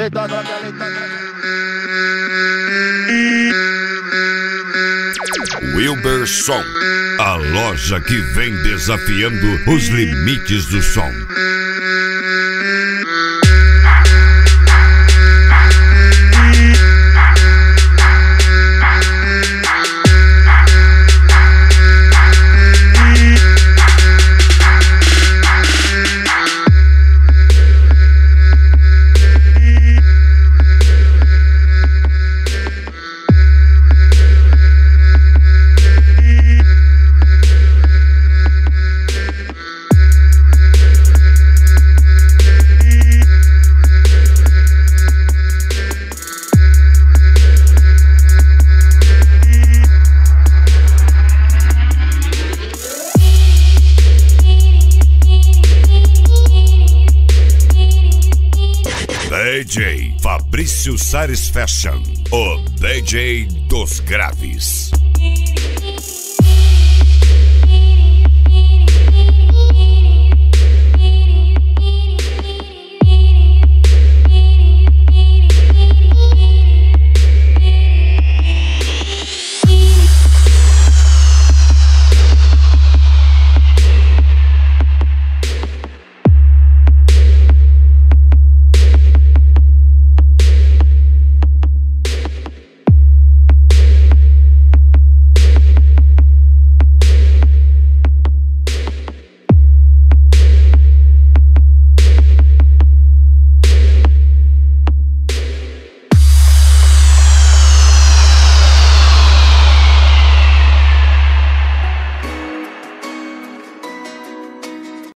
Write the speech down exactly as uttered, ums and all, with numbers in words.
Deita, droga, deita, Wilberson, a loja que vem desafiando os limites do som. D J Fabrício Satisfaction, o D J dos graves.